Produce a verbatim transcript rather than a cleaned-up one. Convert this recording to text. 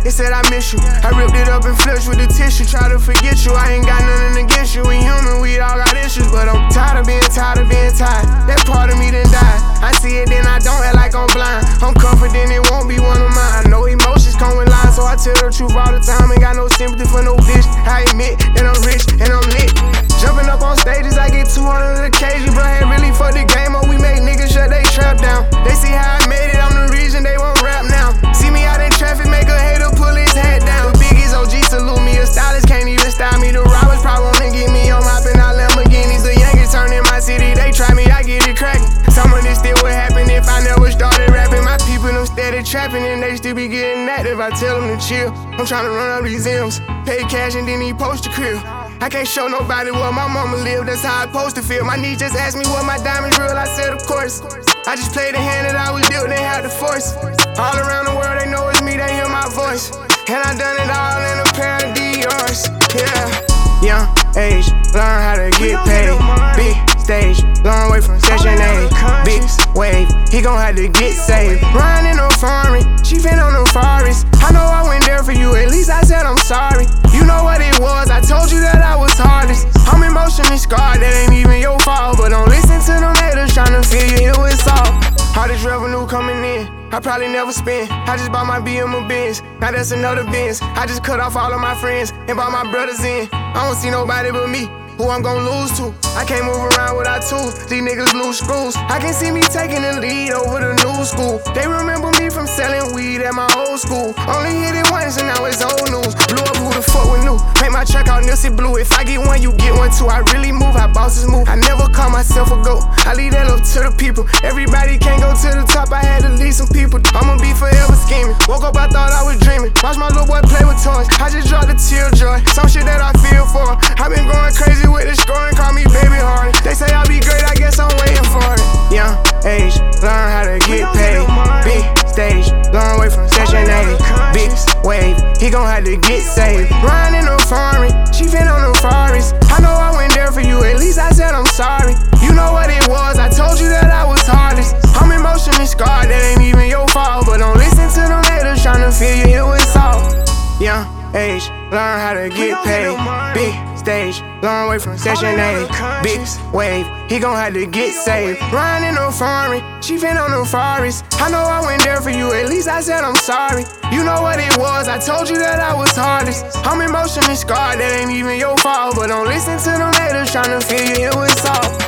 It said I miss you. I ripped it up and flushed with the tissue. Try to forget you, I ain't got nothing against you. We human, we all got issues, but I'm tired of being tired of being tired. That part of me done died. I see it, then I don't act like I'm blind. I'm confident it won't be one of mine. I know emotions come with lines, so I tell the truth all the time. Ain't got no sympathy for no bitch. I admit that I'm rich and I'm lit. Jumping up on stages, I get two hundred occasions. Bro, had really fucked the game up. We make niggas shut they trap down. They see how I made it, I'm the reason they won't rap now. See me out in traffic, make a hater pull his hat down. The biggest O G salute me, a stylist can't even style me. The robbers probably wanna get me, I'm hopping out Lamborghinis. The youngest turn in my city, they try me, I get it cracking. Some of this still would happen if I never started rapping. My people them steady trapping and they still be getting active. I tell them to chill, I'm trying to run up these M's. Pay cash and then he post the crib. I can't show nobody where my mama live, that's how I supposed to feel. My niece just asked me what my diamonds real, I said of course. I just played the hand that I was dealt, they had the force. All around the world they know it's me, they hear my voice. And I done it all in a pair of Dior's, yeah. Young age, learn how to get paid. Big stage, long way from session A. Big wave, he gon' have to get saved. Riding on foreign, she been on them forests. I know I went there for you, at least I said I'm sorry. You know what it was, I told you that I was hardest. I'm emotionally scarred, that ain't even your fault. But don't listen to them haters tryna feel you here with salt. All this revenue coming in, I probably never spend. I just bought my B M a Benz, now that's another Benz. I just cut off all of my friends and brought my brothers in. I don't see nobody but me, who I'm gon' lose to. I can't move around without tools, these niggas lose screws. I can see me taking the lead over the new school. They remember me from selling weed at my old school. Only hit it once and now it's old news. Blew up, who the fuck would knew? Make my track out Nipsey Blue. If I get one, you get one too. I really move how bosses move. I never call myself a goat, I leave that up to the people. Everybody can't go to the top, I had to leave some people. I'ma be forever scheming. Woke up, I thought I was dreaming. Watch my little boy play with toys, I just dropped a tear joy. Some shit that I feel for. I been going crazy with the scoring, call me baby Harden. They say I'll be great, I guess I'm waiting for it. Young age, learn how to get paid. Big stage, long way from session A. Big wave, he gon' have to get saved. Riding on foreign, she been on them forests. I know I went there for you, at least I said I'm sorry. You know what it was, I told you that I was hardest. I'm emotionally scarred, that ain't even your fault. But don't listen to them haters tryna feel you here with salt. Young age, learn how to get paid. Big stage, long way from session A. Big wave, he gon' have to get saved. Riding on foreign, she been on them forests. I know I went there for you, at least I said I'm sorry. You know what it was, I told you that I was hardest. I'm emotionally scarred, that ain't even your fault. But don't listen to them haters tryna feel you here with salt.